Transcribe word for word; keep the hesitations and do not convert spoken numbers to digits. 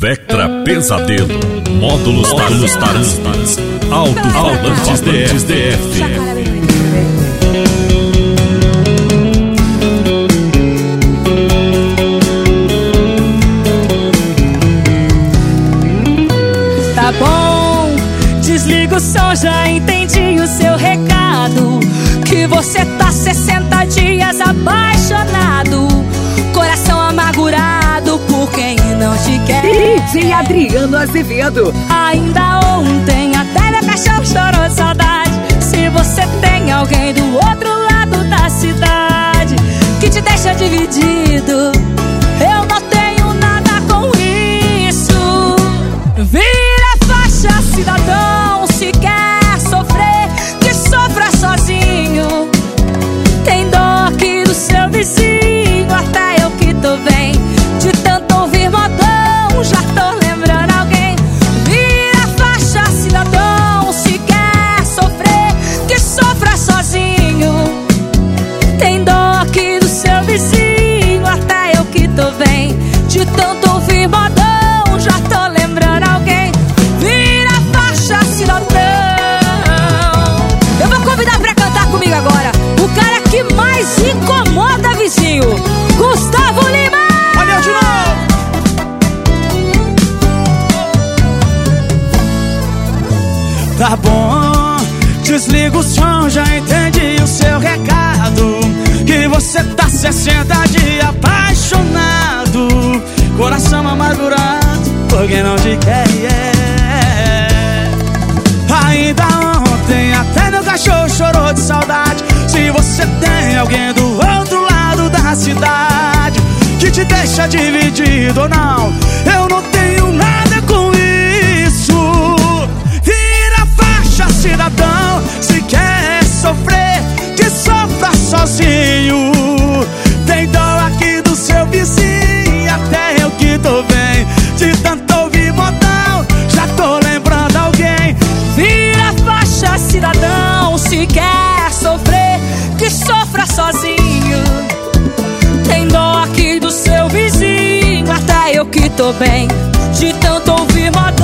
Vectra Pesadelo, módulos tarantas, alto-falantes D F. Tá bom, desliga o som, já entendi o seu recado. Que você tá sessenta dias apaixonado, coração amargurado por quem não te quer. D J Adriano Azevedo. Ainda ontem até meu cachorro chorou de saudade. Se você tem alguém do outro lado da cidade que te deixa dividido, eu não tenho nada com isso. Vira faixa, cidadão, se quer sofrer, que sofra sozinho. Tem dó aqui do seu vizinho, até eu que tô bem. De tanto ouvir modão, já tô lembrando alguém. Vira faixa, cidadão, se quer sofrer, que sofra sozinho. Tem dó aqui do seu vizinho, até eu que tô bem. De tanto ouvir modão, já tô lembrando alguém. Vira faixa, cidadão. Eu vou convidar pra cantar comigo agora o cara que mais incomoda vizinho, Gustavo Lima. Olha de novo. Tá bom, desliga o som, já entendi o seu recado. Que você tá sessenta dias apaixonado, coração amargurado por quem não te quer, yeah. Ainda ontem até meu cachorro chorou de saudade. Se você tem alguém do outro lado da cidade que te deixa dividido ou não, eu não tenho nada com isso. Vira faixa, cidadão, se quer sofrer, que sofra sozinho. Tem dó aqui do seu vizinho, até eu que tô bem. De tanto ouvir modão, já tô lembrando alguém. Vira faixa, cidadão, se quer sofrer, que sofra sozinho. Tem dó aqui do seu vizinho, até eu que tô bem. De tanto ouvir modão,